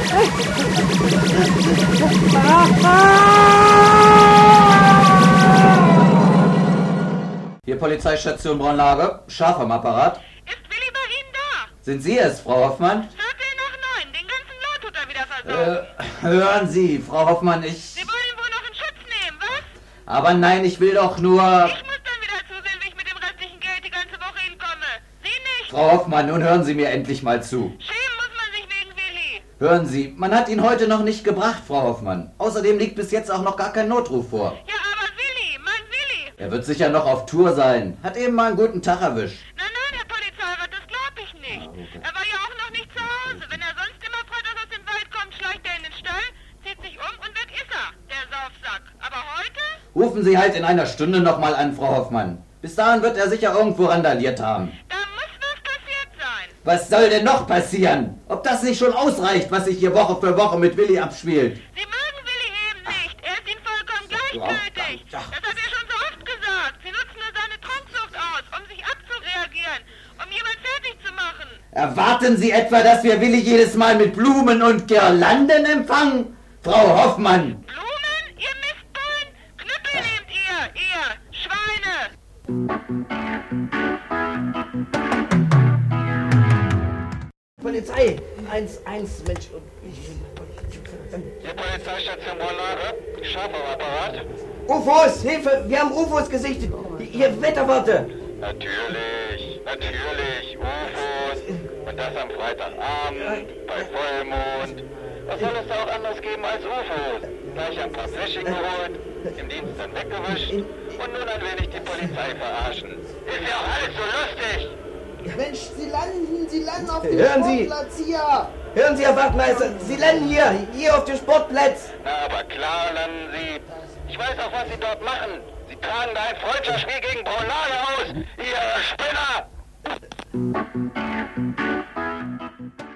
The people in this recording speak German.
Hier Polizeistation Braunlage, scharf am Apparat. Ist Willi bei Ihnen da? Sind Sie es, Frau Hoffmann? Viertel nach 9, den ganzen Lot tut er wieder versorgt. Hören Sie, Frau Hoffmann, Sie wollen wohl noch einen Schutz nehmen, was? Aber nein, ich will doch nur... Ich muss dann wieder zusehen, wie ich mit dem restlichen Geld die ganze Woche hinkomme. Sie nicht. Frau Hoffmann, nun hören Sie mir endlich mal zu. Schämen muss man sich wegen Willi. Hören Sie, man hat ihn heute noch nicht gebracht, Frau Hoffmann. Außerdem liegt bis jetzt auch noch gar kein Notruf vor. Ja, aber Willi, mein Willi. Er wird sicher noch auf Tour sein. Hat eben mal einen guten Tag erwischt. Nein, Herr Polizeirat, das glaube ich nicht. Er war ja auch noch nicht zu Hause. Wenn er sonst immer freitags aus dem Wald kommt, schleicht er in den Stall, zieht sich um und weg ist er, der Saufsack. Aber heute? Rufen Sie halt in einer Stunde nochmal an, Frau Hoffmann. Bis dahin wird er sicher irgendwo randaliert haben. Da muss was passiert sein. Was soll denn noch passieren? Ob das nicht schon ausreicht, was sich hier Woche für Woche mit Willi abspielt? Sie mögen Willi eben nicht. Er ist Ihnen vollkommen gleichgültig. Das hat er schon so oft gesagt. Sie nutzen nur seine Trunksucht aus, um sich abzureagieren, um jemand fertig zu machen. Erwarten Sie etwa, dass wir Willi jedes Mal mit Blumen und Girlanden empfangen? Frau Hoffmann! Blumen, ihr Mistbullen? Knüppel nehmt ihr Schweine! Polizei! 1-1, Mensch. Die Polizeistation Braunlage, scharf am Apparat. UFOs! Hilfe! Wir haben UFOs gesichtet! Hier, Wetterwarte! Natürlich, UFOs. Und das am Freitagabend, bei Vollmond. Was soll es da auch anderes geben als UFOs? Gleich ein paar Fläschchen geholt, im Dienst dann weggewischt und nun ein wenig die Polizei verarschen. Ist ja auch alles so lustig. Mensch, Sie landen auf dem Hören Sie! Sportplatz hier! Hören Sie, Herr Wachtmeister! Sie landen hier auf dem Sportplatz! Na, aber klar landen Sie. Ich weiß auch, was Sie dort machen. Sie tragen da ein Freundschaftsspiel gegen Braunlage aus. Ihr Spinner!